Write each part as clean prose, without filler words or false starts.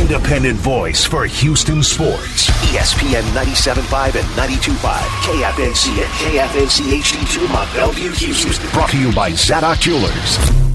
independent voice for Houston sports. ESPN 97.5 and 92.5, KFNC and KFNC HD2 Mont Bellevue, Houston. Brought to you by Zadok Jewelers.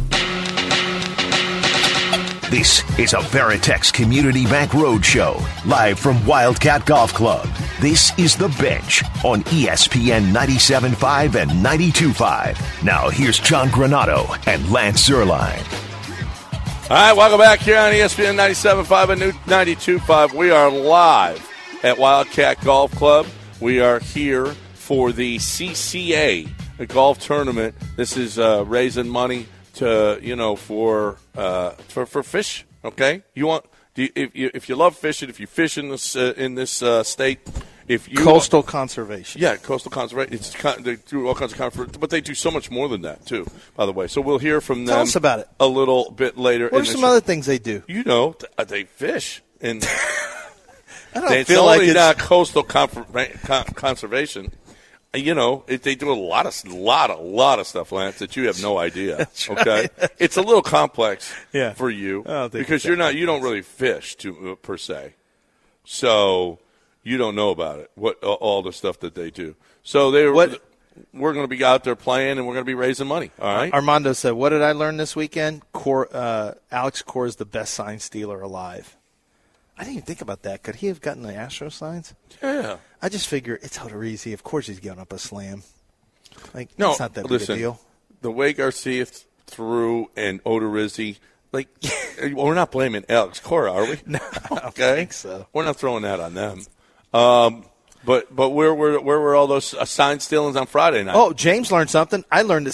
This is a Veritex Community Bank Roadshow, live from Wildcat Golf Club. This is The Bench on ESPN 97.5 and 92.5. Now here's John Granato and Lance Zierlein. All right, welcome back here on ESPN 97.5 and 92.5. We are live at Wildcat Golf Club. We are here for the CCA golf tournament. This is raising money to for fish. Okay, if you love fishing, if you fish in this state. Coastal conservation. Yeah, coastal conservation. They do all kinds of conservation, but they do so much more than that, too, by the way. So we'll hear from them. Tell us about it. A little bit later. What are some other things they do? You know, they fish. And I don't it's feel like only it's not coastal conservation. You know, they do a lot of stuff, Lance, that you have no idea. That's okay, right. It's a little complex for you because you don't really fish per se. So you don't know about it, all the stuff that they do. So we're going to be out there playing, and we're going to be raising money, all right? Armando said, what did I learn this weekend? Alex Cora is the best sign stealer alive. I didn't even think about that. Could he have gotten the Astro signs? Yeah. I just figure it's Odorizzi. Of course he's giving up a slam. No, it's not that big a deal. The way Garcia threw and Odorizzi, we're not blaming Alex Cora, are we? No, I don't think so. We're not throwing that on them. But where were all those sign stealings on Friday night? Oh, James learned something. I learned that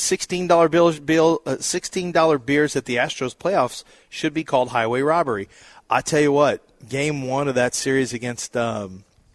$16 beers at the Astros playoffs should be called highway robbery. I tell you what, game one of that series against the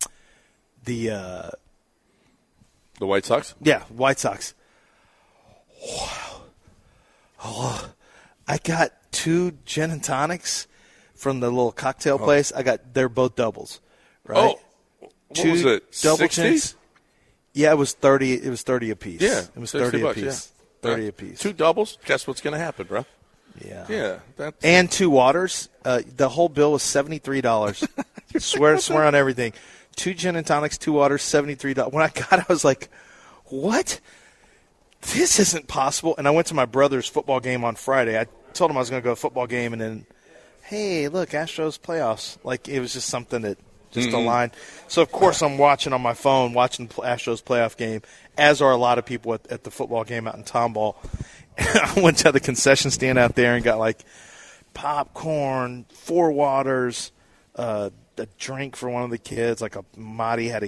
White Sox? Yeah, White Sox. Wow. Oh, I got 2 gin and tonics from the little cocktail place. They're both doubles, right? Oh. What was it? Double 60? gins. Yeah, it was 30. It was 30 apiece. Yeah, it was 30 $60, apiece. Yeah. 30 apiece. 2 doubles. Guess what's going to happen, bro? Yeah. Yeah. And 2 waters. The whole bill was $73. swear on everything. 2 gin and tonics, 2 waters, $73. When I got it, I was like, what? This isn't possible. And I went to my brother's football game on Friday. I told him I was going to go to a football game, and then, hey, look, Astros playoffs. It was just something that just aligned. So, of course, I'm watching on my phone, watching the Astros playoff game, as are a lot of people at the football game out in Tomball. I went to the concession stand out there and got, popcorn, 4 waters, a drink for one of the kids, Marty had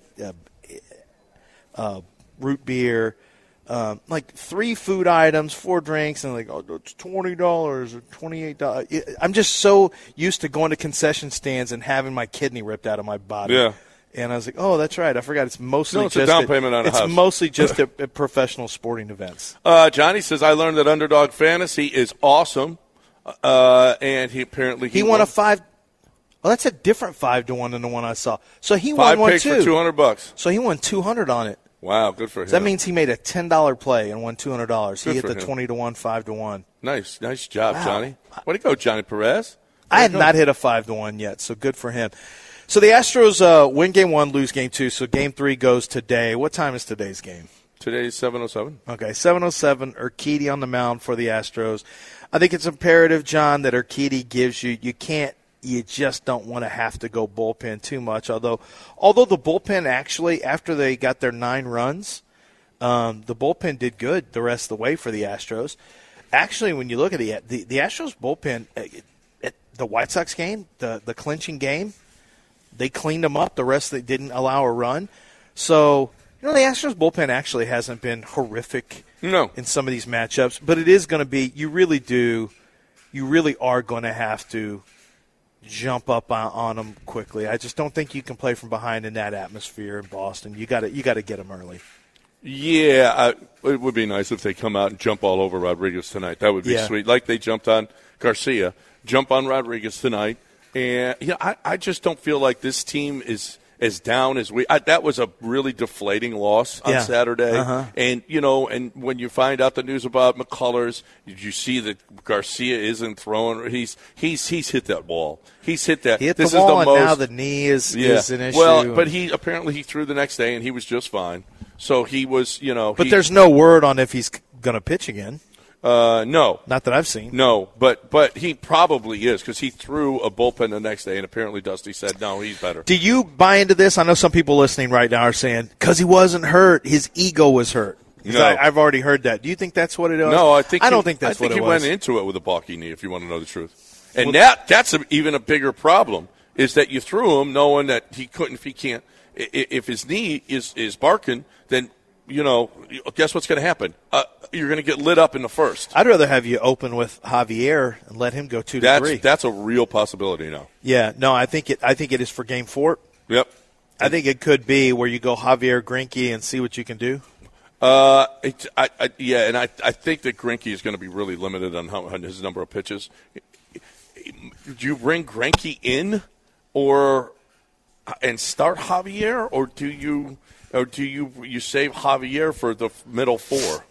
a root beer, 3 food items, 4 drinks, and it's $20 or $28. I'm just so used to going to concession stands and having my kidney ripped out of my body. Yeah. And I was like, oh, that's right. I forgot. It's mostly a down payment on a house. It's mostly just at professional sporting events. Johnny says, I learned that Underdog Fantasy is awesome. And he won a 5. Well, that's a different 5-1 than the one I saw. So he won 5 one picks too. for $200. So he won $200 on it. Wow, good for him. So that means he made a $10 play and won $200. He hit the 20-1, 5-1. Nice job, Wow. Johnny. Way to go, Johnny Perez. I had not hit a 5-1 yet, so good for him. So the Astros win game 1, lose game 2. So game 3 goes today. What time is today's game? Today's 7:07. Okay, 7:07. Urquidy on the mound for the Astros. I think it's imperative, John, that Urquidy gives you. You just don't want to have to go bullpen too much. Although the bullpen actually, after they got their 9 runs, the bullpen did good the rest of the way for the Astros. Actually, when you look at the Astros bullpen at the White Sox game, the clinching game, they cleaned them up. The rest they didn't allow a run. So, the Astros bullpen actually hasn't been horrific in some of these matchups. But it is going to be, you really are going to have to jump up on them quickly. I just don't think you can play from behind in that atmosphere in Boston. You got to get them early. Yeah, it would be nice if they come out and jump all over Rodriguez tonight. That would be sweet. Like they jumped on Garcia, jump on Rodriguez tonight. And I just don't feel like this team is as down as that was a really deflating loss on Saturday. And, and when you find out the news about McCullers, you see that Garcia isn't throwing. He's hit that ball. He's hit that. He hit the ball, and now the knee is an issue. Well, but he threw the next day, and he was just fine. So he was, But there's no word on if he's going to pitch again. No. Not that I've seen. No, but he probably is because he threw a bullpen the next day, and apparently Dusty said, no, he's better. Do you buy into this? I know some people listening right now are saying, because he wasn't hurt, his ego was hurt. No. I've already heard that. Do you think that's what it was? No, I don't think that's what it was. I think he went into it with a balky knee, if you want to know the truth. And that's even a bigger problem, is that you threw him knowing that he couldn't, if his knee is barking, then – guess what's going to happen? You're going to get lit up in the first. I'd rather have you open with Javier and let him go 2-3. That's a real possibility now. Yeah, no, I think it is for Game 4. Yep. I think it could be where you go Javier, Greinke, and see what you can do. And I think that Greinke is going to be really limited on his number of pitches. Do you bring Greinke in and start Javier, or do you save Javier for the middle four?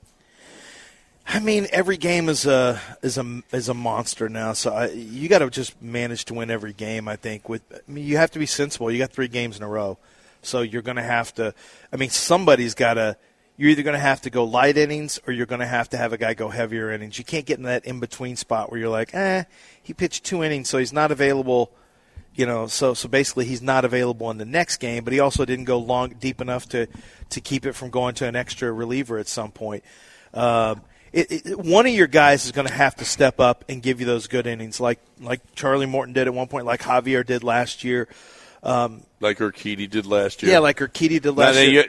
I mean, every game is a monster now, so you got to just manage to win every game. I think you have to be sensible. You got 3 games in a row, so you're going to have to. I mean, somebody's got to. You're either going to have to go light innings, or you're going to have a guy go heavier innings. You can't get in that in between spot where you're like, he pitched 2 innings, so he's not available. So basically he's not available in the next game, but he also didn't go deep enough to keep it from going to an extra reliever at some point. One of your guys is going to have to step up and give you those good innings, like Charlie Morton did at one point, like Javier did last year. Like Urquidy did last year. Yeah, like Urquidy did last year.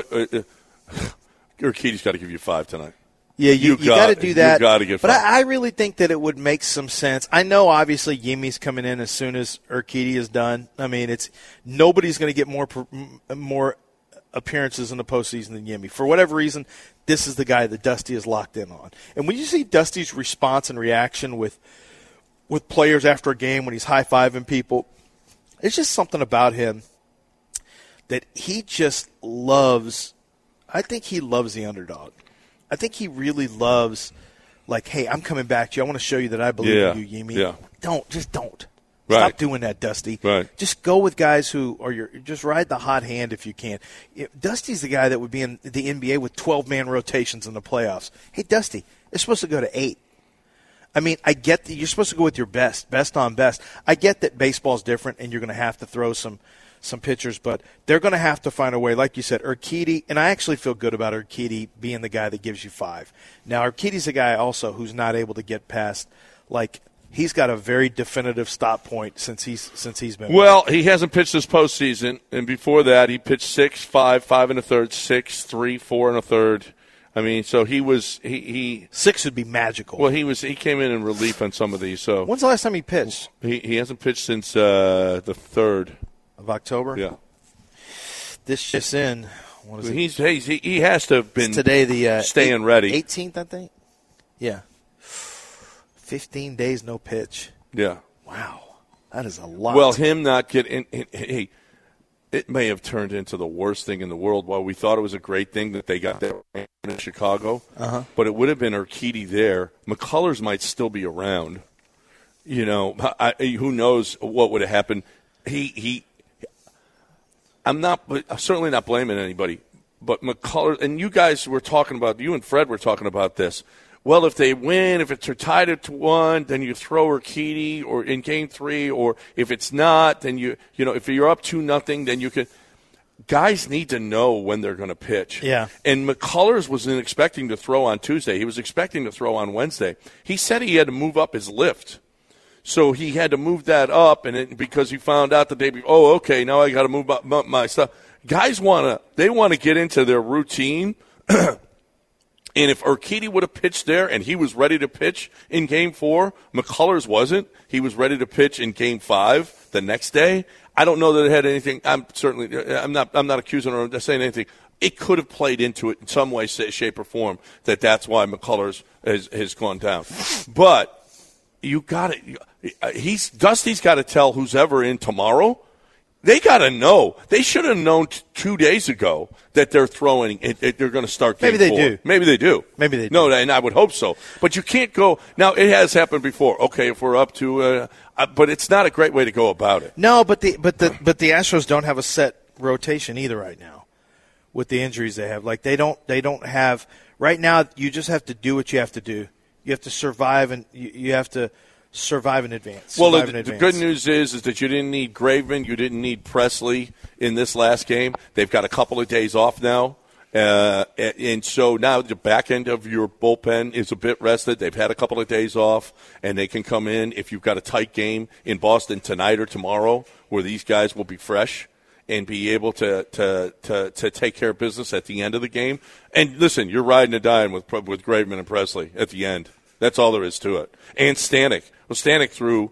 Urquidy's got to give you 5 tonight. Yeah, you got to do that. You got to get 5. But I really think that it would make some sense. I know, obviously, Yimmy's coming in as soon as Urquidy is done. I mean, nobody's going to get more appearances in the postseason than Yimmy. For whatever reason, this is the guy that Dusty is locked in on. And when you see Dusty's response and reaction with players after a game when he's high-fiving people, it's just something about him that he just loves. I think he loves the underdog. I think he really loves, like, hey, I'm coming back to you. I want to show you that I believe in you, Yimmy. Yeah. Don't. Right. Stop doing that, Dusty. Right. Just go with guys who are just ride the hot hand if you can. Dusty's the guy that would be in the NBA with 12-man rotations in the playoffs. Hey, Dusty, it's supposed to go to 8. I mean, I get that you're supposed to go with your best on best. I get that baseball's different and you're going to have to throw some pitchers, but they're going to have to find a way. Like you said, Urquidy, and I actually feel good about Urquidy being the guy that gives you 5. Now, Urquidy's a guy also who's not able to get past, like, he's got a very definitive stop point since he's been. Well, he hasn't pitched this postseason, and before that, he pitched 6, 5, 5 1/3, 6, 3, 4 1/3. I mean, so he 6 would be magical. Well, he came in relief on some of these. So when's the last time he pitched? He hasn't pitched since the 3rd of October. Yeah, this just in. What is it? He has to have been today. The staying ready. 18th, I think. Yeah, 15 days no pitch. Yeah. Wow, that is a lot. Well, him not getting hey. It may have turned into the worst thing in the world. While we thought it was a great thing that they got that in Chicago, but it would have been Urquidy there. McCullers might still be around. You know, who knows what would have happened. I'm certainly not blaming anybody, but McCullers, and you guys were talking about, you and Fred were talking about this. Well, if they win, if it's tied at 1, then you throw Urquidy or in Game 3, or if it's not, then you know if you're up 2-0, then you can. Guys need to know when they're going to pitch. Yeah. And McCullers wasn't expecting to throw on Tuesday. He was expecting to throw on Wednesday. He said he had to move up his lift, so he had to move that up, and because he found out the day before. Oh, okay, now I got to move up my stuff. Guys want to get into their routine. And if Urquidy would have pitched there and he was ready to pitch in Game 4, McCullers wasn't. He was ready to pitch in Game 5 the next day. I don't know that it had anything. I'm not accusing or saying anything. It could have played into it in some way, shape, or form. That's why McCullers has gone down. But you got it. Dusty's got to tell who's ever in tomorrow. They got to know. They should have known 2 days ago that they're throwing. They're going to start game 4. Maybe they do. Maybe they do. No, and I would hope so. But you can't go. Now, it has happened before. Okay, if we're up to but it's not a great way to go about it. No, but the Astros don't have a set rotation either right now with the injuries they have. Like they don't have right now. You just have to do what you have to do. You have to survive, and you have to survive in advance. Well, the good news is that you didn't need Graveman, you didn't need Presley in this last game. They've got a couple of days off now, and so now the back end of your bullpen is a bit rested. They've had a couple of days off, and they can come in if you've got a tight game in Boston tonight or tomorrow, where these guys will be fresh and be able to take care of business at the end of the game. And listen, you're riding and dying with Graveman and Presley at the end. That's all there is to it. And Stanek. Well, Stanek threw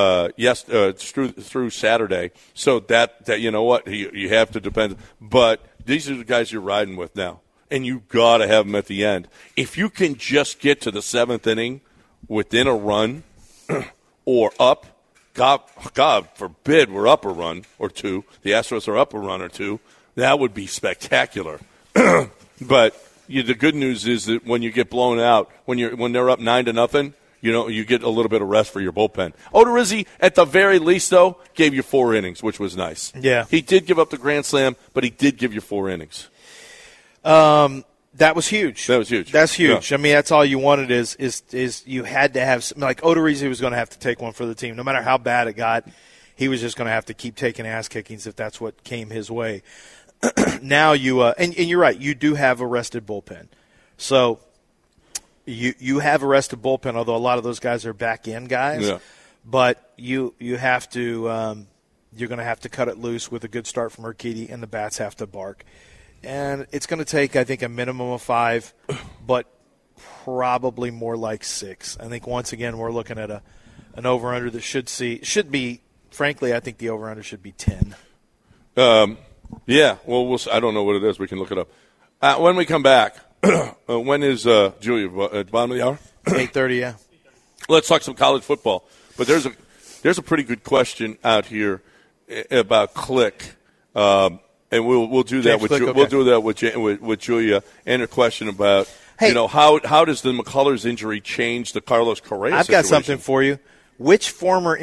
through Saturday, so that you know what, you have to depend. But these are the guys you're riding with now, and you got to have them at the end. If you can just get to the 7th inning within a run or up, God forbid we're up a run or two, the Astros are up a run or two, that would be spectacular. But the good news is that when you get blown out, when they're up 9-0, you get a little bit of rest for your bullpen. Odorizzi, at the very least, though, gave you 4 innings, which was nice. Yeah. He did give up the grand slam, but he did give you 4 innings. That was huge. That's huge. Yeah. I mean, that's all you wanted is you had to have – like Odorizzi was going to have to take one for the team. No matter how bad it got, he was just going to have to keep taking ass kickings if that's what came his way. Now you and you're right, you do have a rested bullpen. So – You have a rested bullpen, although a lot of those guys are back-end guys. Yeah. But you have to you're going to have to cut it loose with a good start from Urquidy, and the bats have to bark. And it's going to take, I think, a minimum of 5, but probably more like 6. I think once again we're looking at an over-under that should be, frankly, I think the over-under should be 10. Yeah. Well, I don't know what it is. We can look it up. When we come back. When is Julia at the bottom of the hour? 8:30, yeah. Let's talk some college football. But there's a pretty good question out here about Click, and we'll do that with Click, okay. We'll do that with Julia, and a question about how does the McCullers injury change the Carlos Correa I've situation? got something for you. Which former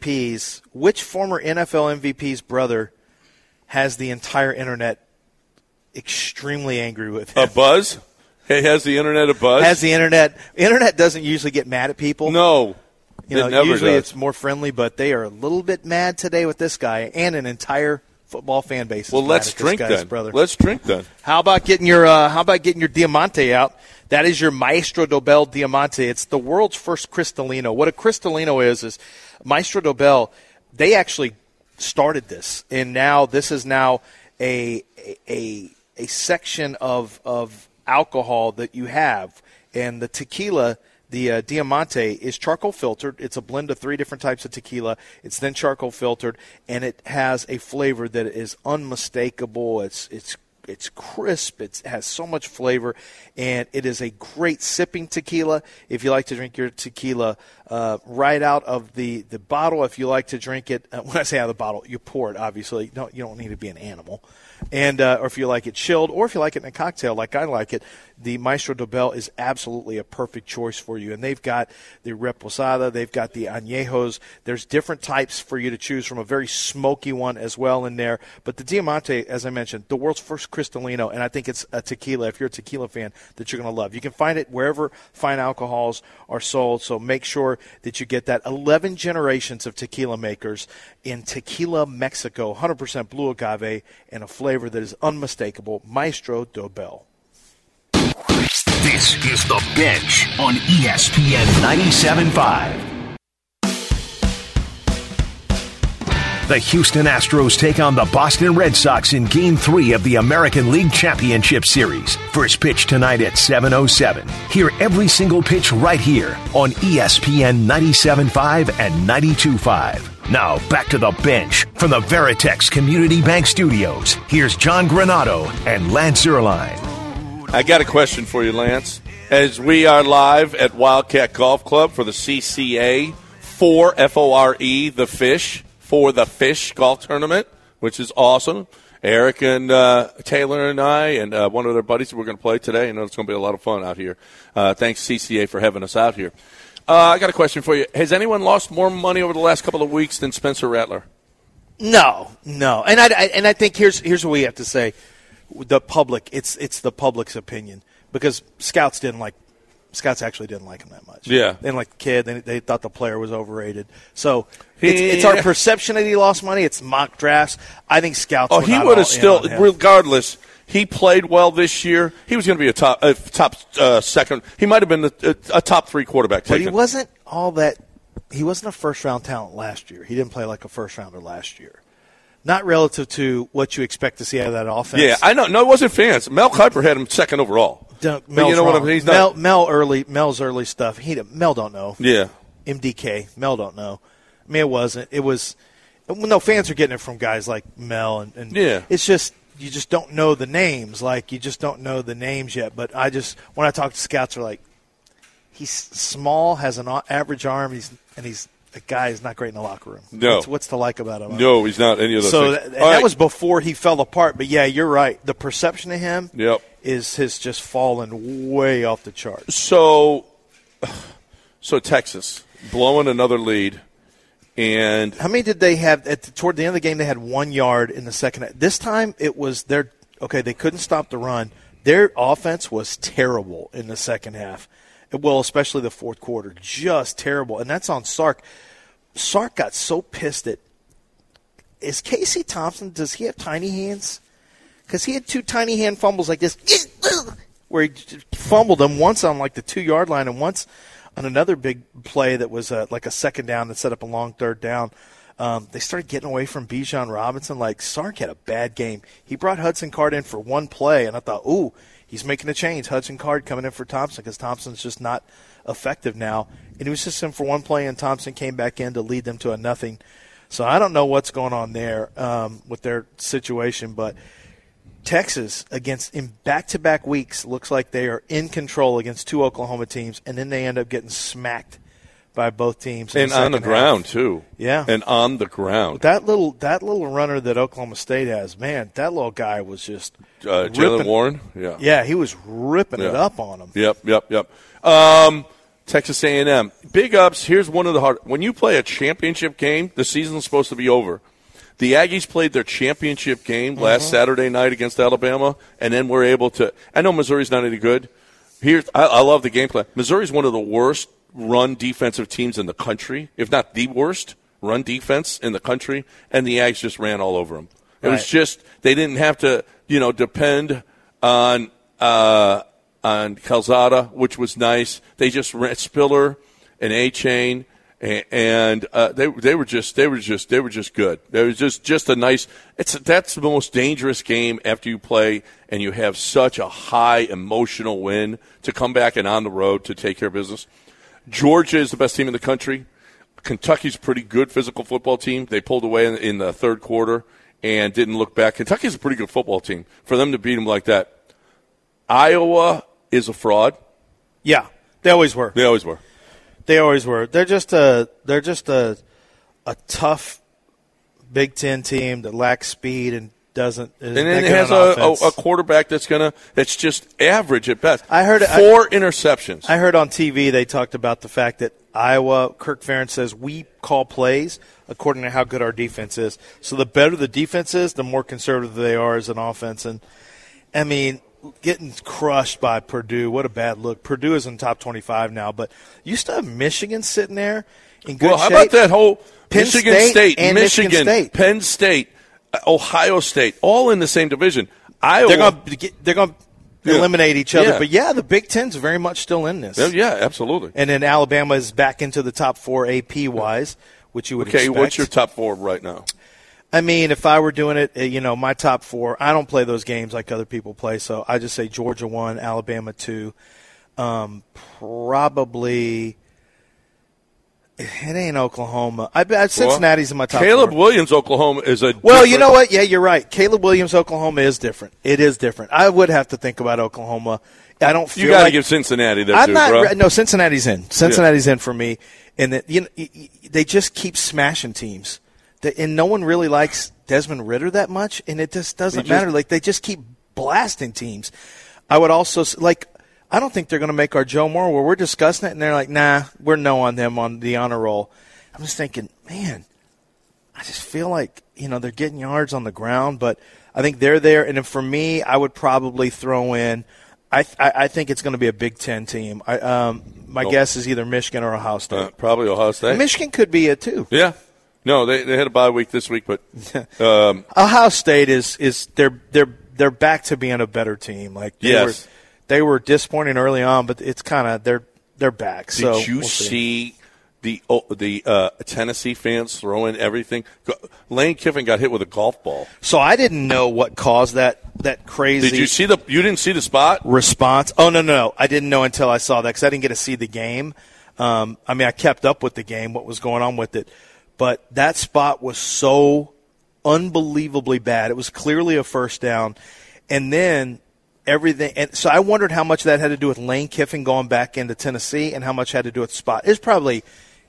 NFL MVP's brother has the entire internet extremely angry with him? A buzz? Hey, has the internet a buzz? Has the internet? Internet doesn't usually get mad at people. No, usually it's more friendly, but they are a little bit mad today with this guy and an entire football fan base. Well, let's drink then. Brother. Let's drink then. How about getting your Diamante out? That is your Maestro Dobel Diamante. It's the world's first Cristalino. What a Cristalino is Maestro Dobel. They actually started this, and now this is now a section of alcohol that you have, and the tequila, the Diamante, is charcoal filtered. It's a blend of 3 different types of tequila. It's then charcoal filtered, and it has a flavor that is unmistakable. It's crisp. It has so much flavor, and it is a great sipping tequila. If you like to drink your tequila right out of the bottle, if you like to drink it, when I say out of the bottle, you pour it, obviously. You don't need to be an animal. And or if you like it chilled, or if you like it in a cocktail like I like it, the Maestro Dobel is absolutely a perfect choice for you. And they've got the Reposada, they've got the Añejos. There's different types for you to choose from, a very smoky one as well in there. But the Diamante, as I mentioned, the world's first Cristalino, and I think it's a tequila, if you're a tequila fan, that you're going to love. You can find it wherever fine alcohols are sold, so make sure that you get that. 11 generations of tequila makers in Tequila, Mexico, 100% blue agave, and a flavor that is unmistakable. Maestro Dobel. This is The Bench on ESPN 97.5. The Houston Astros take on the Boston Red Sox in Game 3 of the American League Championship Series. First pitch tonight at 7:07. Hear every single pitch right here on ESPN 97.5 and 92.5. Now back to The Bench from the Veritex Community Bank Studios. Here's John Granado and Lance Erline. I got a question for you, Lance. As we are live at Wildcat Golf Club for the CCA for FORE, the Fish, for the Fish Golf Tournament, which is awesome. Eric and Taylor and I and one of their buddies, we're going to play today. I know it's going to be a lot of fun out here. Thanks, CCA, for having us out here. I got a question for you. Has anyone lost more money over the last couple of weeks than Spencer Rattler? No. And I think here's what we have to say. The public, it's the public's opinion, because scouts actually didn't like him that much. Yeah. They didn't like the kid. They thought the player was overrated. So it's our perception that he lost money. It's mock drafts. I think scouts he would have still, regardless, he played well this year. He was going to be a top second. He might have been a top 3 quarterback. But he wasn't all that. He wasn't a first-round talent last year. He didn't play like a first-rounder last year. Not relative to what you expect to see out of that offense. Yeah, I know. No, it wasn't fans. Mel Kiper had him second overall. Mel's you know what I mean? He's not. Mel's early stuff. Mel don't know. Yeah. MDK. Mel don't know. I mean, it wasn't. It was. No, fans are getting it from guys like Mel, and yeah. It's just you just don't know the names. Like you just don't know the names yet. But when I talk to scouts, are like, he's small, has an average arm, he's the guy is not great in the locker room. No. What's to like about him? No, he's not any of those things. That was before he fell apart. But, yeah, you're right. The perception of him has just fallen way off the charts. So Texas blowing another lead. And how many did they have? Toward the end of the game, they had 1 yard in the second half. This time it was they couldn't stop the run. Their offense was terrible in the second half. Well, especially the fourth quarter, just terrible. And that's on Sark. Sark got so pissed at – is Casey Thompson – does he have tiny hands? Because he had 2 tiny hand fumbles like this where he fumbled them once on like the 2-yard line and once on another big play that was like a second down that set up a long third down. They started getting away from Bijan Robinson. Like, Sark had a bad game. He brought Hudson Card in for one play, and I thought, ooh, he's making a change. Hudson Card coming in for Thompson because Thompson's just not effective now. And he was just in for one play, and Thompson came back in to lead them to a nothing. So I don't know what's going on there with their situation. But Texas, in back-to-back weeks, looks like they are in control against 2 Oklahoma teams, and then they end up getting smacked by both teams. And on the ground, too. Yeah. And on the ground. That little runner that Oklahoma State has, man, that little guy was just Jalen Warren? Yeah. Yeah, he was ripping it up on him. Yep. Texas A&M. Big ups. Here's one of the hard – when you play a championship game, the season's supposed to be over. The Aggies played their championship game last Saturday night against Alabama, and then we're able to – I know Missouri's not any good. I love the game plan. Missouri's one of the worst run defensive teams in the country, if not the worst run defense in the country, and the Ags just ran all over them. It was just they didn't have to, depend on Calzada, which was nice. They just ran Spiller and A-Chain, and they were just good. It was just a nice. That's the most dangerous game after you play and you have such a high emotional win to come back and on the road to take care of business. Georgia is the best team in the country. Kentucky's a pretty good physical football team. They pulled away in the third quarter and didn't look back. Kentucky's a pretty good football team. For them to beat them like that. Iowa is a fraud. Yeah, they always were. They always were. They're just a tough Big Ten team that lacks speed and doesn't. And then it has a quarterback that's just average at best. I heard 4 interceptions. I heard on TV they talked about the fact that Iowa, Kirk Ferentz says, we call plays according to how good our defense is. So the better the defense is, the more conservative they are as an offense. And, I mean, getting crushed by Purdue, what a bad look. Purdue is in top 25 now, but you still have Michigan sitting there in good shape. Well, how about that whole Penn Michigan State, Penn State, Ohio State, all in the same division. Iowa, they're going to eliminate each other. But, the Big Ten's very much still in this. Yeah, absolutely. And then Alabama is back into the top 4 AP-wise, which you would expect. Okay, what's your top 4 right now? I mean, if I were doing it, my top 4, I don't play those games like other people play, so I just say Georgia 1, Alabama 2. Probably it ain't Oklahoma. Cincinnati's in my top 4. Caleb Williams, Oklahoma is a Well, you know what? Yeah, you're right. Caleb Williams, Oklahoma is different. It is different. I would have to think about Oklahoma. I don't feel you got to give Cincinnati there too, bro. No, Cincinnati's in. Cincinnati's in for me. And they just keep smashing teams. and no one really likes Desmond Ridder that much, and it just doesn't matter. Like, they just keep blasting teams. I would also I don't think they're going to make our Joe Moore where we're discussing it, and they're like, nah, we're no on them on the honor roll. I'm just thinking, man, I just feel like, they're getting yards on the ground, but I think they're there. And then for me, I would probably throw in, I think it's going to be a Big Ten team. My guess is either Michigan or Ohio State. Probably Ohio State. Michigan could be it too. Yeah. No, they had a bye week this week, but Ohio State is they're back to being a better team. Like they were disappointing early on, but it's kind of they're back. Did you see the Tennessee fans throwing everything? Lane Kiffin got hit with a golf ball. So I didn't know what caused that crazy. Did you see you didn't see the spot response? Oh no, I didn't know until I saw that because I didn't get to see the game. I kept up with the game, what was going on with it. But that spot was so unbelievably bad. It was clearly a first down. And then everything – and so I wondered how much that had to do with Lane Kiffin going back into Tennessee and how much had to do with spot. It's probably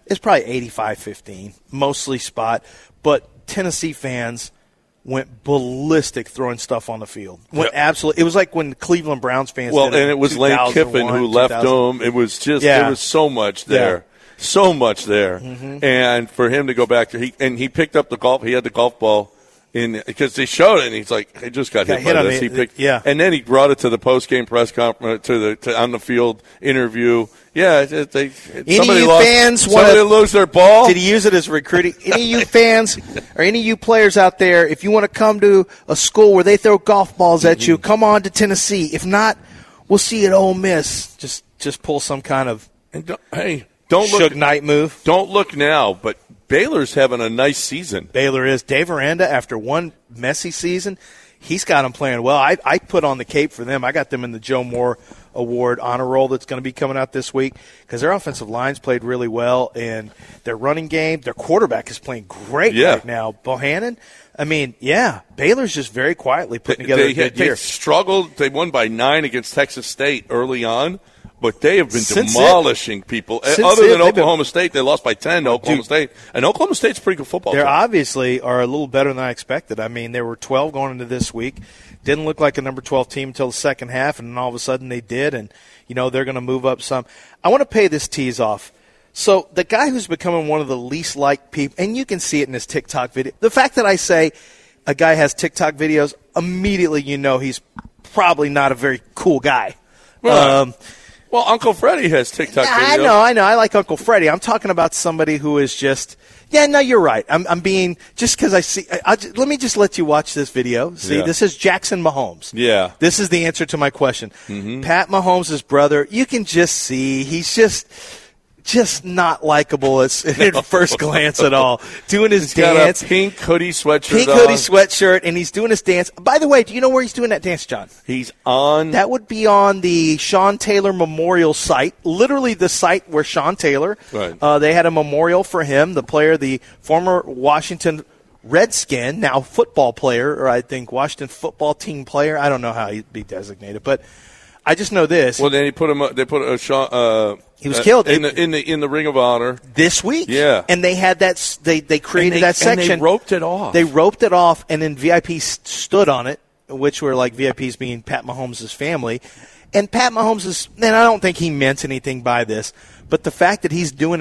85-15, mostly spot. But Tennessee fans went ballistic throwing stuff on the field. Absolutely. It was like when Cleveland Browns fans did it. And it was Lane Kiffin who left them. It was just there was so much there. Yeah. So much there, and for him to go back to he picked up the golf. He had the golf ball in because they showed it, and he's like, "I just got hit by this." And then he brought it to the post game press conference to on the field interview. Yeah, somebody lose their ball. Did he use it as recruiting? Any of you fans or any of you players out there, if you want to come to a school where they throw golf balls at you, come on to Tennessee. If not, we'll see you at Ole Miss. Just pull some kind of Don't look, Suge Knight move. Don't look now, but Baylor's having a nice season. Baylor is. Dave Aranda, after one messy season, he's got them playing well. I put on the cape for them. I got them in the Joe Moore Award honor roll that's going to be coming out this week because their offensive line's played really well, and their running game, their quarterback is playing great right now. Bohannon, Baylor's just very quietly putting together a good year. They struggled. They won by 9 against Texas State early on. But they have been demolishing people. Other than Oklahoma State, they lost by 10 to Oklahoma State. And Oklahoma State's a pretty good football team. They obviously are a little better than I expected. They were 12 going into this week. Didn't look like a number 12 team until the second half, and then all of a sudden they did. And, they're going to move up some. I want to pay this tease off. So the guy who's becoming one of the least liked people, and you can see it in his TikTok video. The fact that I say a guy has TikTok videos, immediately he's probably not a very cool guy. Right. Well, Uncle Freddie has TikTok videos. I know. I like Uncle Freddie. I'm talking about somebody who is just – you're right. I'm being – just because I see – let me just let you watch this video. See, This is Jackson Mahomes. Yeah. This is the answer to my question. Mm-hmm. Pat Mahomes' brother, you can just see he's just not likable at first glance at all. Doing his dance. Got a pink hoodie sweatshirt. And he's doing his dance. By the way, do you know where he's doing that dance, John? That would be on the Sean Taylor Memorial site, literally the site where Sean Taylor, they had a memorial for him, the player, the former Washington Redskin, now football player, or I think Washington football team player. I don't know how he'd be designated, but I just know this. Well, then they put a Sean. He was killed in the Ring of Honor this week. Yeah, and they had that. They created that section. And they roped it off. They roped it off, and then VIP stood on it, which were like VIPs being Pat Mahomes' family. And Pat Mahomes and I don't think he meant anything by this, but the fact that he's doing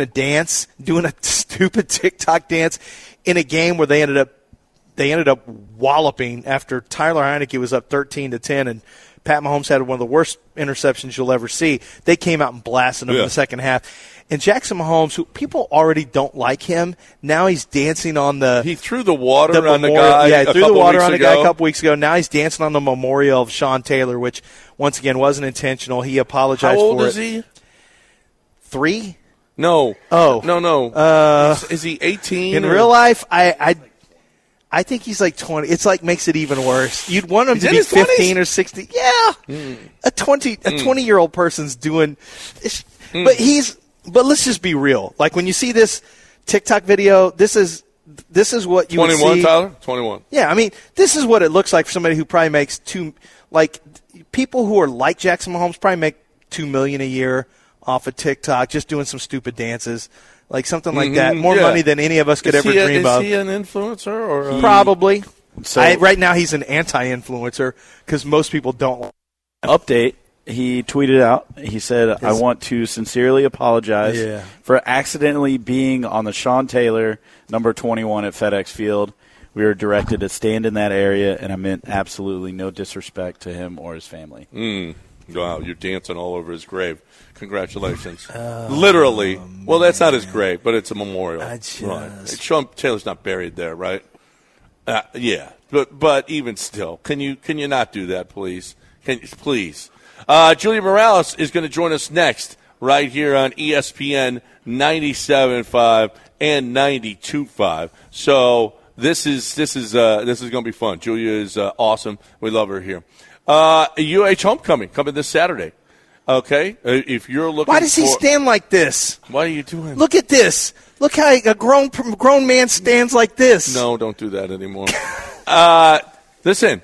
a stupid TikTok dance in a game where they ended up walloping after Tyler Heineke was up 13-10 and Pat Mahomes had one of the worst interceptions you'll ever see. They came out and blasted him in the second half. And Jackson Mahomes, who people already don't like him, now he's dancing on the – He threw the water on the guy he threw the water on the guy a couple weeks ago. Now he's dancing on the memorial of Sean Taylor, which, once again, wasn't intentional. He apologized for it. How old is he? 3? No. Oh. No. Is he 18? In real life, I think he's like 20. It's like makes it even worse. You'd want him to be 15 or 16. Yeah. A 20-year-old person's doing but let's just be real. Like when you see this TikTok video, this is what you 21, would see. 21, Tyler? 21. Yeah, this is what it looks like for somebody who probably makes people who are like Jackson Mahomes probably make $2 million a year off of TikTok just doing some stupid dances. like something like that. More money than any of us could ever dream of. Is he an influencer? Or Probably. So, right now he's an anti-influencer because most people don't. Update. He tweeted out, he said, I want to sincerely apologize for accidentally being on the Sean Taylor number 21 at FedEx Field. We were directed to stand in that area, and I meant absolutely no disrespect to him or his family. Wow, you're dancing all over his grave. Congratulations. Literally. Well, that's not his grave, but it's a memorial. Right. Sean Taylor's not buried there, right? Yeah. But even still, can you not do that, please? Please. Julia Morales is going to join us next right here on ESPN 97.5 and 92.5. So this is going to be fun. Julia is awesome. We love her here. UH Homecoming coming this Saturday. Okay, if you're looking. Why does he stand like this? What are you doing? Look at this. Look how a grown man stands like this. No, don't do that anymore. Listen,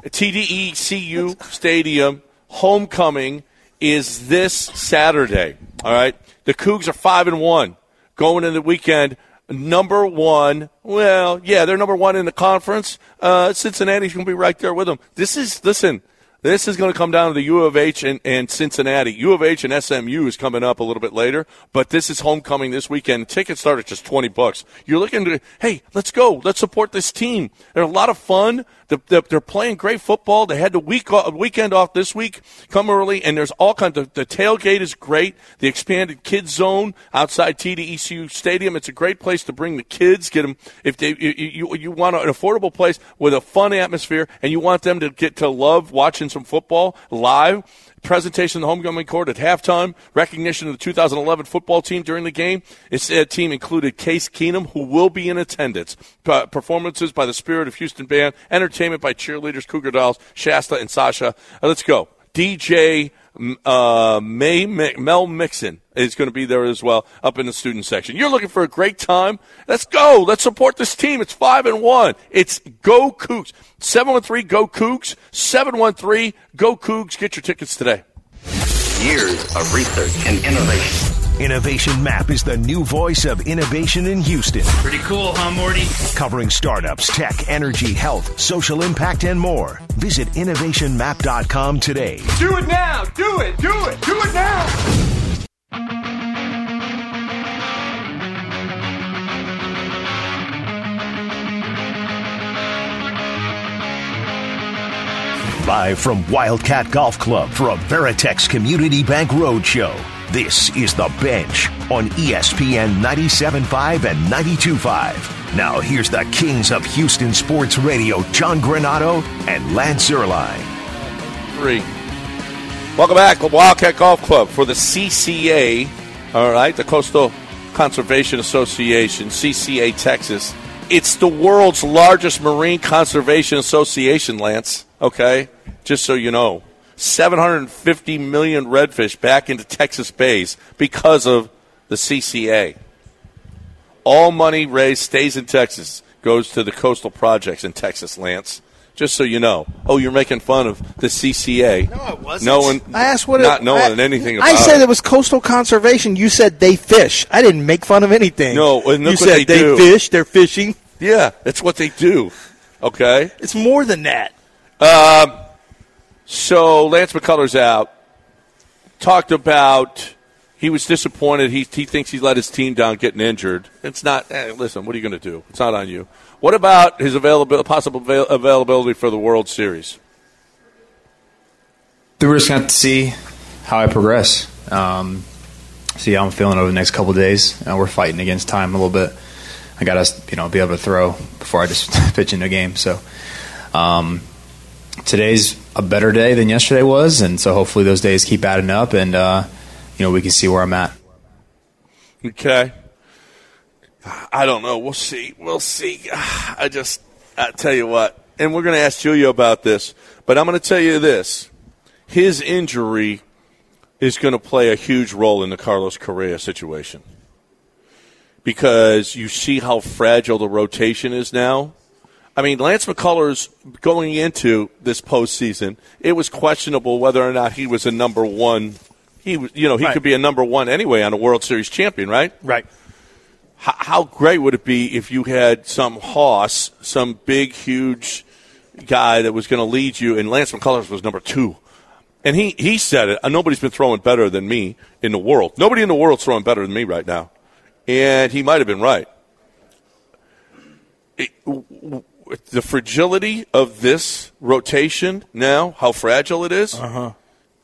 TDECU Stadium Homecoming is this Saturday. All right, the Cougs are 5-1 going into the weekend. Number one. Well, yeah, they're number one in the conference. Cincinnati's going to be right there with them. This is going to come down to the U of H and Cincinnati. U of H and SMU is coming up a little bit later, but this is homecoming this weekend. Tickets start at just $20. You're looking to, hey, let's go. Let's support this team. They're a lot of fun. They're playing great football. They had the weekend off this week. Come early, and there's all kinds of. The tailgate is great. The expanded kids zone outside TDECU Stadium. It's a great place to bring the kids. Get them if you want an affordable place with a fun atmosphere, and you want them to get to love watching some football live. Presentation of the homecoming court at halftime, recognition of the 2011 football team during the game. Its team included Case Keenum, who will be in attendance. Performances by the Spirit of Houston Band, entertainment by cheerleaders Cougar Dolls, Shasta and Sasha. Let's go. DJ Mel Mixon is going to be there as well up in the student section. You're looking for a great time? Let's go. Let's support this team. It's 5-1. It's Go Cougs. 713-GO-COUGS. 713-GO-COUGS. Get your tickets today. Years of research and innovation. Innovation Map is the new voice of innovation in Houston. Pretty cool, huh, Morty? Covering startups, tech, energy, health, social impact, and more. Visit innovationmap.com today. Do it now! Do it! Do it! Do it now! Live from Wildcat Golf Club for a Veritex Community Bank Roadshow. This is The Bench on ESPN 97.5 and 92.5. Now here's the kings of Houston sports radio, John Granato and Lance Zierlein. 3. Welcome back to Wildcat Golf Club for the CCA, all right, the Coastal Conservation Association, CCA Texas. It's the world's largest marine conservation association, Lance, okay, just so you know. 750 million redfish back into Texas bays because of the CCA. All money raised stays in Texas, goes to the coastal projects in Texas, Lance. Just so you know. Oh, you're making fun of the CCA. No, I wasn't. Knowing, I asked what not knowing anything about it. I said it was coastal conservation. You said they fish. I didn't make fun of anything. No, and look you what said they do. Fish. They're fishing. Yeah, that's what they do. Okay? It's more than that. So Lance McCullers out. Talked about he was disappointed. He thinks he let his team down getting injured. It's not. Listen, what are you going to do? It's not on you. What about his possible availability for the World Series? We're just going to have to see how I progress. See how I'm feeling over the next couple of days. We're fighting against time a little bit. I got to, be able to throw before I just pitch into a game. So today's a better day than yesterday was, and so hopefully those days keep adding up, and we can see where I'm at. Okay. I don't know. We'll see. I tell you what, and we're going to ask Julia about this, but I'm going to tell you this. His injury is going to play a huge role in the Carlos Correa situation because you see how fragile the rotation is now. I mean, Lance McCullers going into this postseason, it was questionable whether or not he was a number one. He was, he could be a number one anyway on a World Series champion, right? Right. how great would it be if you had some hoss, some big, huge guy that was going to lead you, and Lance McCullers was number 2. And he said it. Nobody's been throwing better than me in the world. Nobody in the world's throwing better than me right now. And he might have been right. The fragility of this rotation now, how fragile it is, I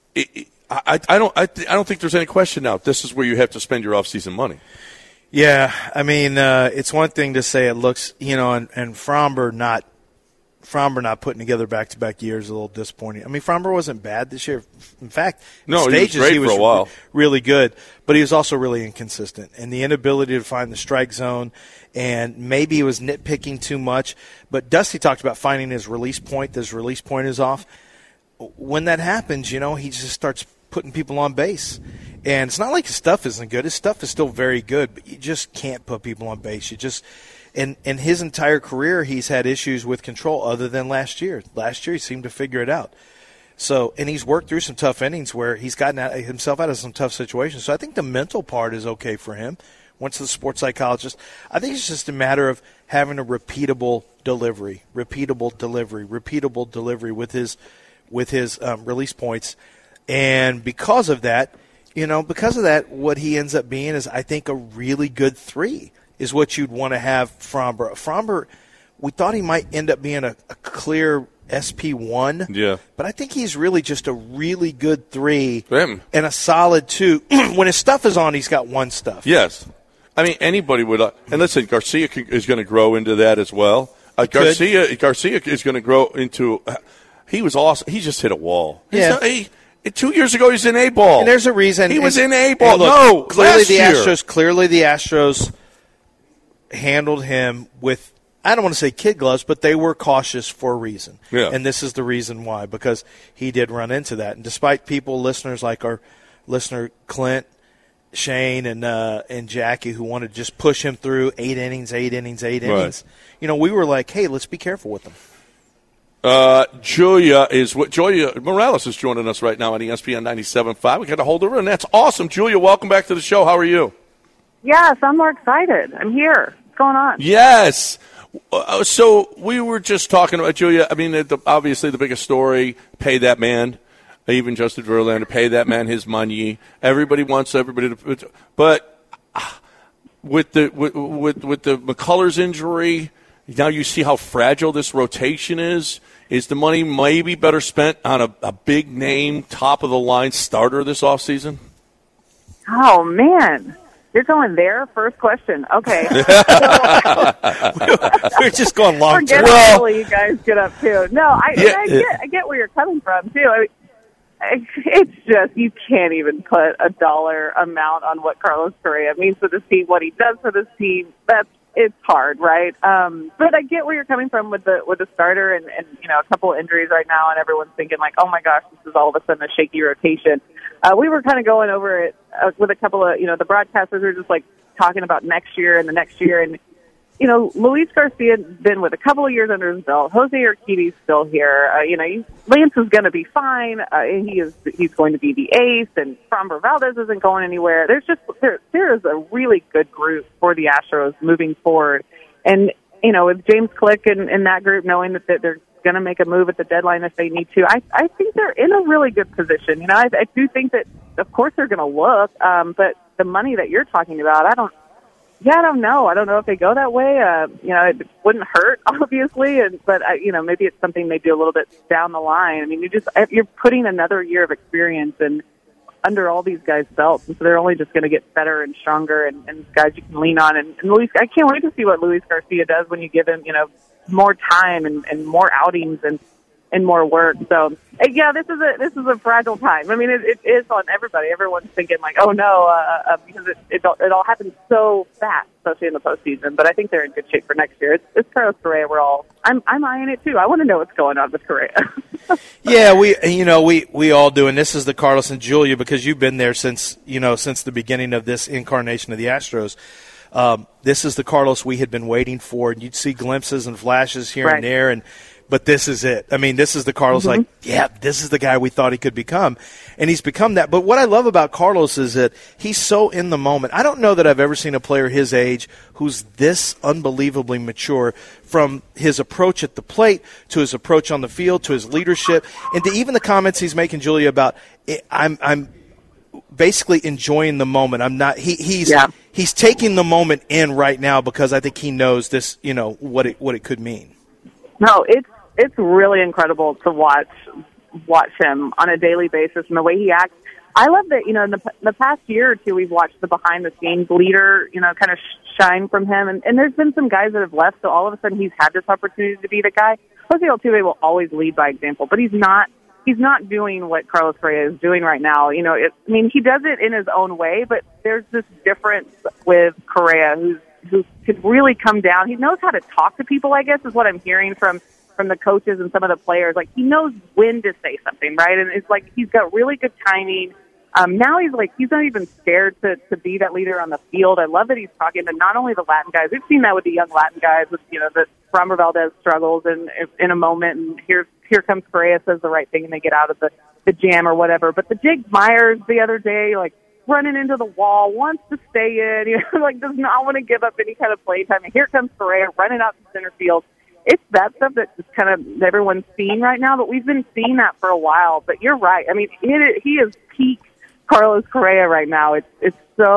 don't think there's any question now. This is where you have to spend your off-season money. Yeah, I mean, it's one thing to say it looks, and Fromber not putting together back-to-back years is a little disappointing. I mean, Fromber wasn't bad this year. In fact, stages, he was great for a while. Really good, but he was also really inconsistent. And the inability to find the strike zone, and maybe he was nitpicking too much. But Dusty talked about finding his release point. His release point is off. When that happens, he just starts putting people on base. And it's not like his stuff isn't good. His stuff is still very good, but you just can't put people on base. You just – in his entire career, he's had issues with control other than last year. Last year, he seemed to figure it out. So, and he's worked through some tough innings where he's gotten himself out of some tough situations. So I think the mental part is okay for him. Went to the sports psychologist. I think it's just a matter of having a repeatable delivery with his release points. And because of that, what he ends up being is, I think, a really good 3 is what you'd want to have Fromber. Fromber, we thought he might end up being a clear SP1. Yeah. But I think he's really just a really good 3 and a solid 2. When his stuff is on, he's got one stuff. Yes. I mean, anybody would. And listen, Garcia is going to grow into that as well. Garcia is going to grow into. He was awesome. He just hit a wall. Yeah. 2 years ago, he was in A-ball. And there's a reason. He was in A-ball. Look, clearly the Astros handled him with, I don't want to say kid gloves, but they were cautious for a reason. Yeah. And this is the reason why, because he did run into that. And despite listeners like our listener Clint, Shane, and Jackie, who wanted to just push him through 8 innings, we were like, hey, let's be careful with him. Julia Morales is joining us right now on ESPN 97.5. We got a hold of her, and that's awesome. Julia, welcome back to the show. How are you? Yes, I'm more excited. I'm here. What's going on? Yes. So we were just talking about, Julia, I mean, obviously the biggest story, pay that man, even Justin Verlander, pay that man his money. Everybody wants everybody to – but with the McCullers injury – now you see how fragile this rotation is. Is the money maybe better spent on a big-name, top-of-the-line starter this offseason? Oh, man. You're going there? First question. Okay. We're just going long term. Well, you guys get up to. No, I get where you're coming from, too. I mean, it's just, you can't even put a dollar amount on what Carlos Correa means for this team, what he does for this team. It's hard, right? But I get where you're coming from with the starter and a couple of injuries right now, and everyone's thinking like, oh my gosh, this is all of a sudden a shaky rotation. We were kind of going over it with a couple of, the broadcasters were just like talking about next year and the next year, and Luis Garcia's been with a couple of years under his belt. Jose Urquidy's still here. Lance is going to be fine. He's going to be the ace, and Framber Valdez isn't going anywhere. There is a really good group for the Astros moving forward. And, with James Click and that group knowing that they're going to make a move at the deadline if they need to, I think they're in a really good position. I do think that, of course, they're going to look, but the money that you're talking about, I don't know. I don't know if they go that way. It wouldn't hurt, obviously, but maybe it's something they do a little bit down the line. I mean, you're putting another year of experience and under all these guys' belts, and so they're only just going to get better and stronger and guys you can lean on. And Luis, I can't wait to see what Luis Garcia does when you give him, more time and more outings and more work. So yeah, this is a fragile time. I mean, it is on everybody. Everyone's thinking like, oh no, because it all happens so fast, especially in the postseason. But I think they're in good shape for next year. It's Carlos Correa. I'm eyeing it too. I want to know what's going on with Correa. Yeah, we all do, and this is the Carlos and Julia, because you've been there since the beginning of this incarnation of the Astros. this is the Carlos we had been waiting for, and you'd see glimpses and flashes here and there, but this is it. I mean, this is the Carlos this is the guy we thought he could become, and he's become that. But what I love about Carlos is that he's so in the moment. I don't know that I've ever seen a player his age who's this unbelievably mature, from his approach at the plate to his approach on the field to his leadership, and to even the comments he's making, Julia, about I'm basically enjoying the moment. I'm not. He's taking the moment in right now because I think he knows this. What it could mean. No, it's really incredible to watch him on a daily basis and the way he acts. I love that, in the past year or two, we've watched the behind-the-scenes leader, kind of shine from him. And there's been some guys that have left, so all of a sudden he's had this opportunity to be the guy. Jose Altuve will always lead by example, but he's not doing what Carlos Correa is doing right now. He does it in his own way, but there's this difference with Correa who could really come down. He knows how to talk to people, I guess, is what I'm hearing from the coaches and some of the players. Like, he knows when to say something, right? And it's like he's got really good timing. Now he's not even scared to be that leader on the field. I love that he's talking to not only the Latin guys. We've seen that with the young Latin guys with, that Framber Valdez struggles in a moment, and here comes Correa, says the right thing, and they get out of the jam or whatever. But the Jake Myers the other day, running into the wall, wants to stay in, does not want to give up any kind of play time. And here comes Correa running out to center field. It's that stuff that just kind of everyone's seeing right now, but we've been seeing that for a while. But you're right. I mean, he is peak Carlos Correa right now. It's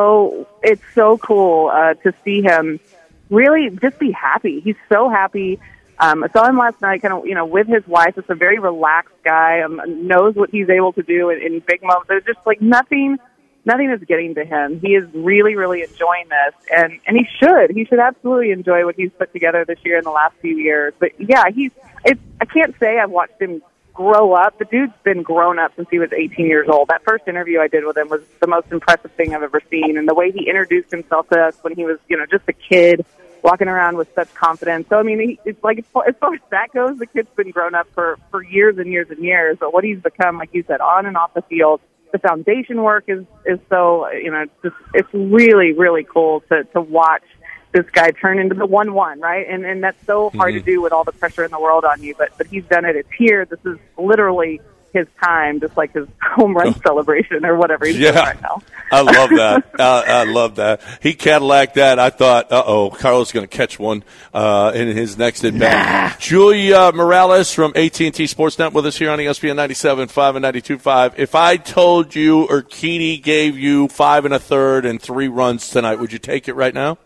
so cool to see him really just be happy. He's so happy. I saw him last night, kind of, with his wife. It's a very relaxed guy. Knows what he's able to do in big moments. There's just nothing is getting to him. He is really, really enjoying this, and he should. He should absolutely enjoy what he's put together this year in the last few years. But yeah, I can't say I've watched him grow up. The dude's been grown up since he was 18 years old. That first interview I did with him was the most impressive thing I've ever seen, and the way he introduced himself to us when he was, just a kid, walking around with such confidence. So, I mean, it's like, as far as that goes, the kid's been grown up for years and years and years. But what he's become, like you said, on and off the field, the foundation work is so, it's really, really cool to watch this guy turn into the 1-1, right? And that's so hard to do with all the pressure in the world on you, but he's done it. It's here. This is literally his time, just like his home run celebration or whatever he's doing right now. I love that. I love that. He Cadillac that. I thought, Carlos is going to catch one in his next at-bat. Julia Morales from AT&T Sportsnet with us here on ESPN 97.5 and 92.5. If I told you Urquidy gave you 5 1/3 and 3 runs tonight, would you take it right now?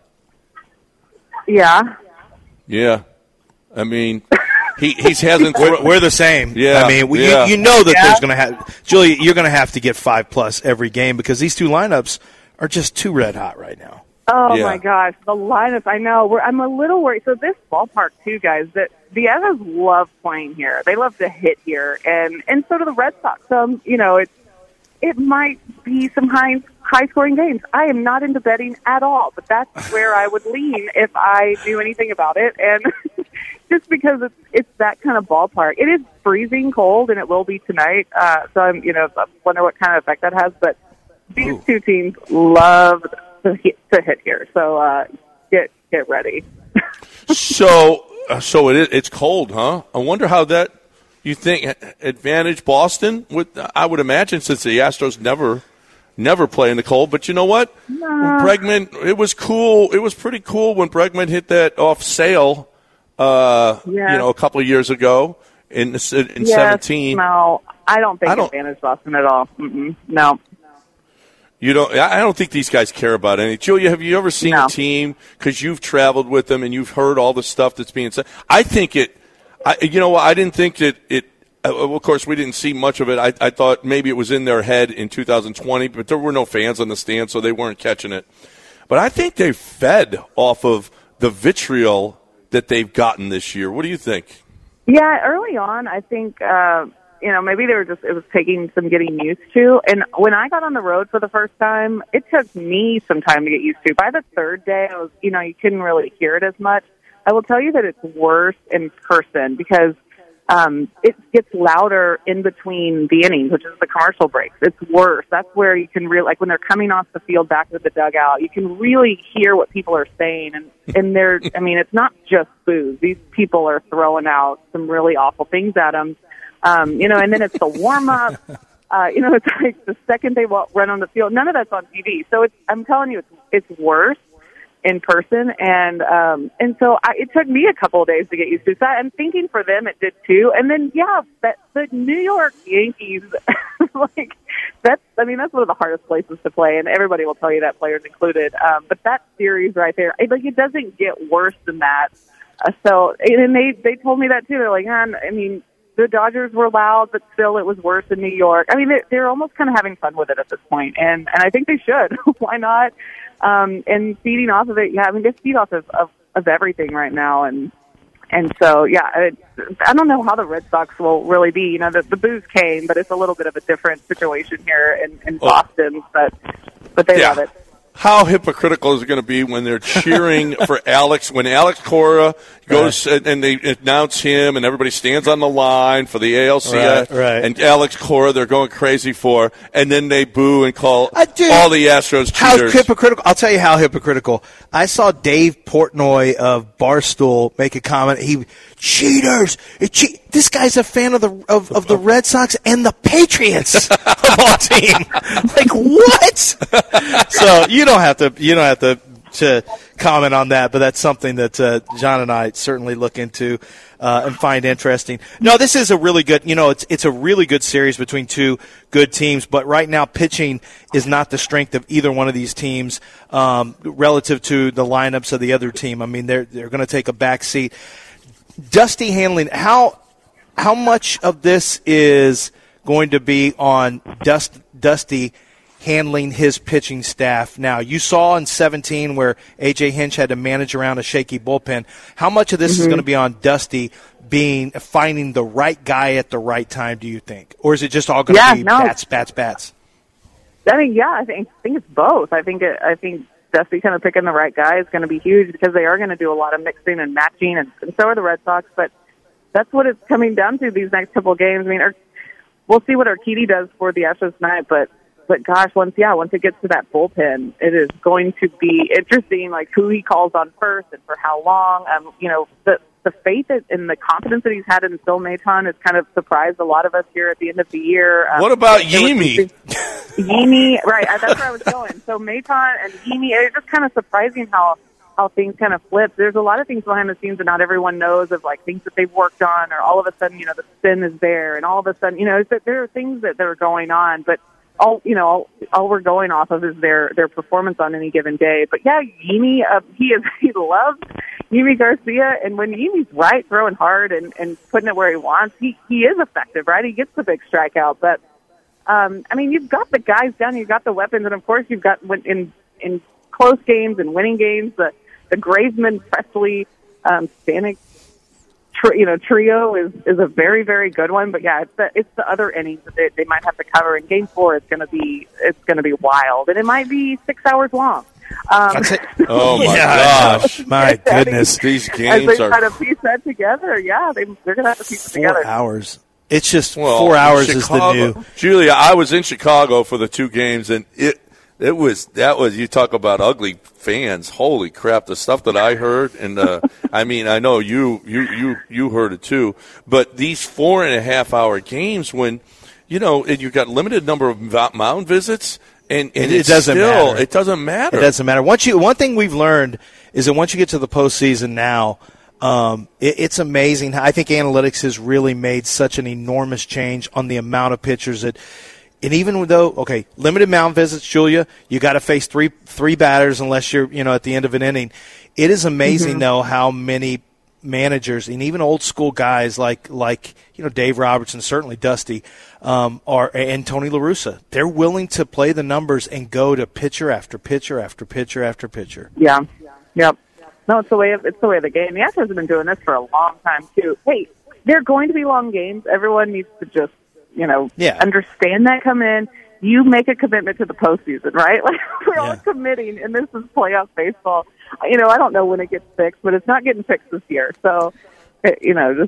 Yeah. Yeah. I mean, he hasn't. We're the same. Yeah. I mean, you know that there's going to have, Julia, you're going to have to get 5+ every game because these two lineups are just too red hot right now. Oh my gosh, the lineup! I know. I'm a little worried. So this ballpark too, guys. That the Astros love playing here. They love to hit here, and so do the Red Sox. So it might be some high-scoring games. I am not into betting at all, but that's where I would lean if I knew anything about it. And just because it's that kind of ballpark. It is freezing cold, and it will be tonight. So I wonder what kind of effect that has. But these two teams love to hit here. So get ready. So it's cold, huh? I wonder how that. You think advantage Boston? I would imagine, since the Astros never play in the cold. But you know what? Bregman, it was cool. It was pretty cool when Bregman hit that off Sale, a couple of years ago in 17. No, I don't think advantage Boston at all. No. You don't. I don't think these guys care about any. Julia, have you ever seen a team, because you've traveled with them and you've heard all the stuff that's being said? I think it. I didn't think that it. Of course, we didn't see much of it. I thought maybe it was in their head in 2020, but there were no fans on the stand, so they weren't catching it. But I think they fed off of the vitriol that they've gotten this year. What do you think? Yeah, early on, I think maybe it was taking some getting used to. And when I got on the road for the first time, it took me some time to get used to. By the third day, I was, you couldn't really hear it as much. I will tell you that it's worse in person because it gets louder in between the innings, which is the commercial breaks. It's worse. That's where you can really, like when they're coming off the field back to the dugout, you can really hear what people are saying. And they're, I mean, it's not just boos. These people are throwing out some really awful things at them. And then it's the warm up. It's like the second they run on the field, none of that's on TV. So I'm telling you, it's worse in person. And so it took me a couple of days to get used to that. I'm thinking for them it did too. And then, the New York Yankees, that's one of the hardest places to play. And everybody will tell you that, players included. But that series right there, it doesn't get worse than that. And they told me that too. They're like, the Dodgers were loud, but still it was worse in New York. I mean, they're almost kind of having fun with it at this point, and I think they should. Why not? And feeding off of it, they feed off of everything right now, and so, I don't know how the Red Sox will really be. The boos came, but it's a little bit of a different situation here in Boston, but they love it. How hypocritical is it going to be when they're cheering for Alex, when Alex Cora goes and they announce him and everybody stands on the line for the ALCS and Alex Cora they're going crazy for, and then they boo and call all the Astros cheaters. How hypocritical. I'll tell you how hypocritical. I saw Dave Portnoy of Barstool make a comment. Cheaters! This guy's a fan of the Red Sox and the Patriots football team. Like, what? So you don't have to comment on that, but that's something that John and I certainly look into and find interesting. No, this is a really good. It's a really good series between two good teams, but right now pitching is not the strength of either one of these teams relative to the lineups of the other team. I mean, they're going to take a back seat. Dusty handling, how much of this is going to be on Dusty handling his pitching staff now? You saw in 2017 where A.J. Hinch had to manage around a shaky bullpen. How much of this is going to be on Dusty finding the right guy at the right time, do you think? Or is it just all going to be bats? I think it's both. I think Dusty kind of picking the right guy is going to be huge because they are going to do a lot of mixing and matching, and so are the Red Sox. But that's what it's coming down to these next couple of games. I mean, we'll see what Urquidy does for the Astros tonight, but gosh, once it gets to that bullpen, it is going to be interesting, like who he calls on first and for how long. The faith and the confidence that he's had in Phil Maton has kind of surprised a lot of us here at the end of the year. What about Yimi? Yimi, right? That's where I was going. So Maton and Yimi, it's just kind of surprising how things kind of flip. There's a lot of things behind the scenes that not everyone knows of, like things that they've worked on, or all of a sudden, the spin is there, and all of a sudden, there are things that are going on, but all we're going off of is their performance on any given day. But Yimi, he loves Yimi Garcia, and when Yimi's right, throwing hard and putting it where he wants, he is effective, right? He gets the big strikeout, but you've got the guys down, you've got the weapons, and of course you've got in close games and winning games, the Graveman, Presley, Stanek trio is a very, very good one. But it's the other innings that they might have to cover. In Game 4, it's going to be wild, and it might be 6 hours long. Oh my gosh! My goodness, these games as they try to piece that together. Yeah, they're going to have to piece it together. 4 hours. It's just 4 hours is the new. Julia, I was in Chicago for the two games, and that was you talk about ugly fans. Holy crap, the stuff that I heard, and I know you heard it too. But these 4.5 hour games, when and you've got limited number of mound visits, and it doesn't matter. It doesn't matter. It doesn't matter. One thing we've learned is that once you get to the postseason now, it's amazing. I think analytics has really made such an enormous change on the amount of pitchers that. And even though, limited mound visits, Julia, you got to face three batters unless you're, at the end of an inning. It is amazing, though, how many managers and even old school guys like Dave Robertson, certainly Dusty, and Tony La Russa, they're willing to play the numbers and go to pitcher after pitcher after pitcher after pitcher. Yeah. Yep. No, it's the way of the game. The Astros have been doing this for a long time too. Hey, they're going to be long games. Everyone needs to just understand that come in. You make a commitment to the postseason, right? Like we're all committing, and this is playoff baseball. I don't know when it gets fixed, but it's not getting fixed this year. So, just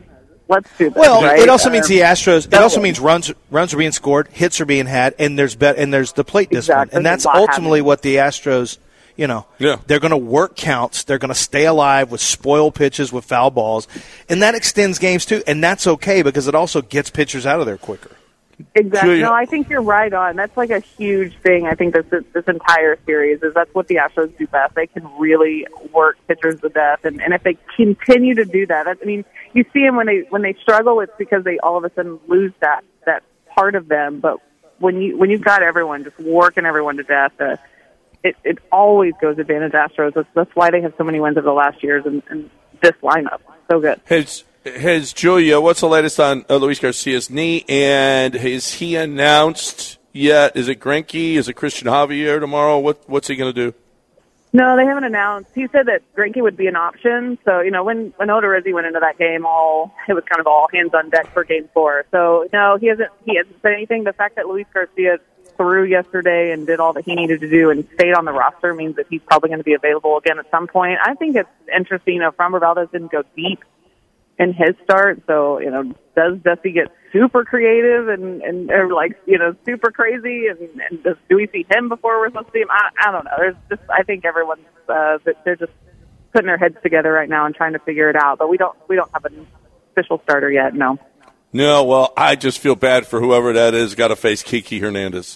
Let's do this. Well, right? it also means the Astros. It also means runs are being scored, hits are being had, and there's the plate discipline, Exactly. and that's ultimately what the Astros. They're going to work counts. They're going to stay alive with spoil pitches, with foul balls, and that extends games too. And that's okay because it also gets pitchers out of there quicker. Exactly. No, I think you're right on. That's like a huge thing. I think this entire series is that's what the Astros do best. They can really work pitchers to death, and if they continue to do that, I mean, you see them when they struggle. It's because they all of a sudden lose that part of them. But when you've got everyone just working everyone to death, it always goes advantage Astros. That's why they have so many wins over the last years, and this lineup so good. Has Julia, what's the latest on Luis Garcia's knee, and is he announced yet? Is it Greinke? Is it Christian Javier tomorrow? What's he going to do? No, they haven't announced. He said that Greinke would be an option. So, when Odorizzi went into that game, it was kind of all hands on deck for Game 4. So, no, he hasn't said anything. The fact that Luis Garcia threw yesterday and did all that he needed to do and stayed on the roster means that he's probably going to be available again at some point. I think it's interesting. Framber Valdez didn't go deep in his start, so does Dusty get super creative and super crazy, and do we see him before we're supposed to see him? I don't know. There's just I think everyone's they're just putting their heads together right now and trying to figure it out. But we don't have an official starter yet. No. Well, I just feel bad for whoever that is got to face Kiki Hernandez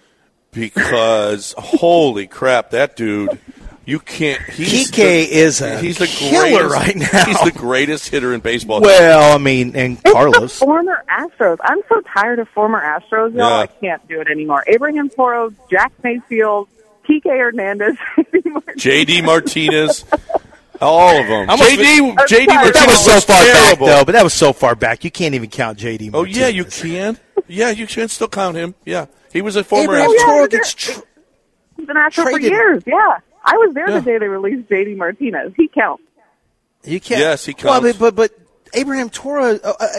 because holy crap, that dude. You can't. Kike is he's the killer right now. He's the greatest hitter in baseball. Well, I mean, and Carlos. Former Astros. I'm so tired of former Astros, y'all. I can't do it anymore. Abraham Toro, Jack Mayfield, Kike Hernandez, J.D. Martinez, all of them. J.D. Martinez that was so far terrible. back, though. But that was so far back. You can't even count J.D. Martinez. Oh, yeah, you can. Yeah, you can still count him. Yeah. He was a former Abraham Astro. Toro gets he's an Astro for years, yeah. I was there the day they released J.D. Martinez. He counts. You can't. Yes, he counts. Well, but Abraham Toro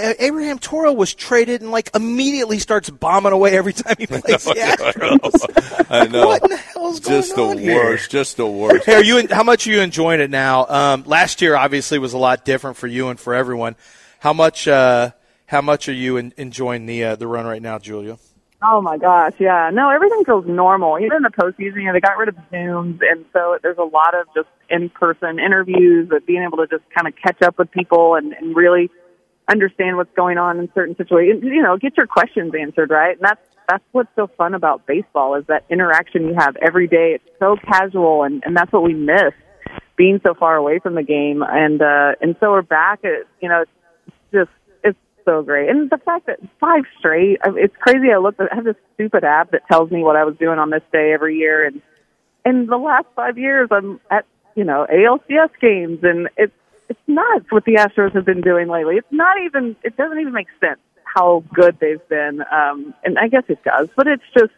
was traded and immediately starts bombing away every time he plays the Astros. I know. What in the hell is going on here? Just the worst. Hey, how much are you enjoying it now? Last year obviously was a lot different for you and for everyone. How much are you enjoying the run right now, Julia? Oh, my gosh, yeah. No, everything feels normal. Even in the postseason, they got rid of Zooms, and so there's a lot of just in-person interviews, but being able to just kind of catch up with people and really understand what's going on in certain situations, get your questions answered, right? And that's what's so fun about baseball is that interaction you have every day. It's so casual, and that's what we miss, being so far away from the game. And so we're back at, it's just, so great. And the fact that 5 straight, it's crazy. I have this stupid app that tells me what I was doing on this day every year. And in the last 5 years, I'm at, ALCS games. And it's nuts what the Astros have been doing lately. It doesn't even make sense how good they've been. And I guess it does, but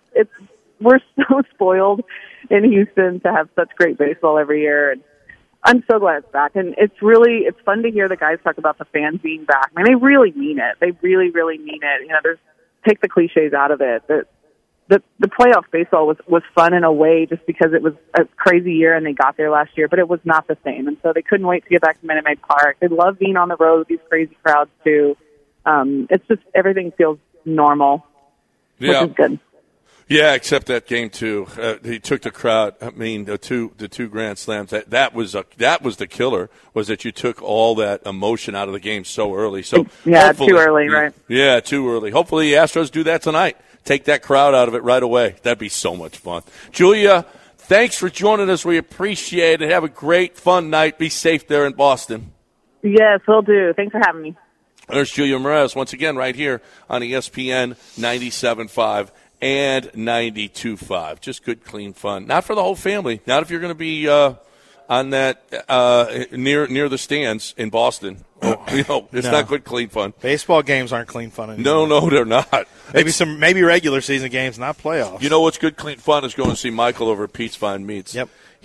we're so spoiled in Houston to have such great baseball every year. And I'm so glad it's back, and it's fun to hear the guys talk about the fans being back. I mean, they really mean it. They really, really mean it. Take the cliches out of it. The playoff baseball was fun in a way just because it was a crazy year and they got there last year, but it was not the same, and so they couldn't wait to get back to Minute Maid Park. They love being on the road with these crazy crowds too. It's just everything feels normal, which is good. Yeah, except that game too. He took the crowd. I mean, the two grand slams. That was the killer. Was that you took all that emotion out of the game so early? So yeah, too early, right? Yeah, too early. Hopefully, the Astros do that tonight. Take that crowd out of it right away. That'd be so much fun. Julia, thanks for joining us. We appreciate it. Have a great, fun night. Be safe there in Boston. Yes, will do. Thanks for having me. There's Julia Perez once again right here on ESPN 97.5. And 92.5. Just good, clean fun. Not for the whole family. Not if you're going to be on that near the stands in Boston. It's not good, clean fun. Baseball games aren't clean fun anymore. No, they're not. Maybe regular season games, not playoffs. You know what's good, clean fun is going to see Michael over at Pete's Fine Meats. Yep.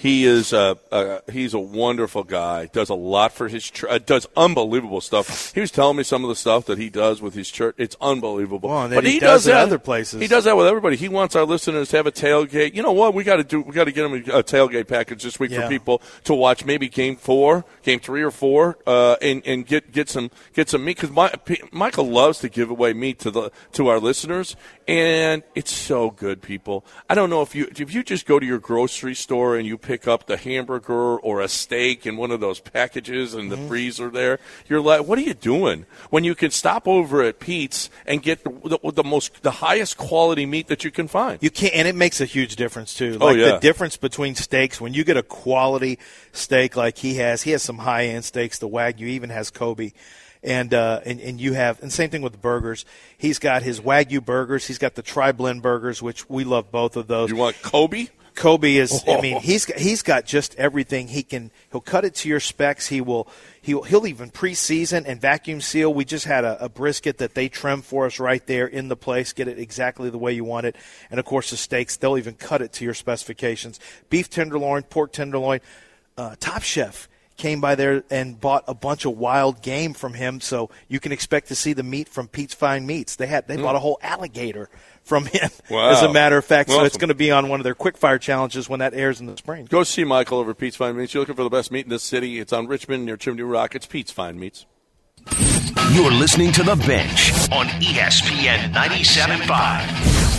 He is he's a wonderful guy. Does a lot for his church. Does unbelievable stuff. He was telling me some of the stuff that he does with his church. It's unbelievable. Well, and but he does that other places. He does that with everybody. He wants our listeners to have a tailgate. You know what? We got to get him a tailgate package this week for people to watch. Maybe game 3 or 4, and get some meat, because Michael loves to give away meat to our listeners, and it's so good, people. I don't know if you just go to your grocery store and you pick up the hamburger or a steak in one of those packages in the freezer there, you're like, what are you doing? When you can stop over at Pete's and get the highest quality meat that you can find. You can, and it makes a huge difference too. Like the difference between steaks, when you get a quality steak like he has some high-end steaks, the Wagyu, even has Kobe. And you have, and same thing with the burgers. He's got his Wagyu burgers. He's got the tri-blend burgers, which we love both of those. You want Kobe? Kobe is, I mean, he's got just everything. He'll cut it to your specs. He'll even pre-season and vacuum seal. We just had a brisket that they trim for us right there in the place, get it exactly the way you want it. And of course the steaks, they'll even cut it to your specifications. Beef tenderloin, pork tenderloin, Top Chef came by there and bought a bunch of wild game from him, so you can expect to see the meat from Pete's Fine Meats. They bought a whole alligator from him, as a matter of fact. Awesome. So it's going to be on one of their quick-fire challenges when that airs in the spring. Go see Michael over at Pete's Fine Meats. You're looking for the best meat in this city. It's on Richmond near Chimney Rock. It's Pete's Fine Meats. You're listening to The Bench on ESPN 97.5.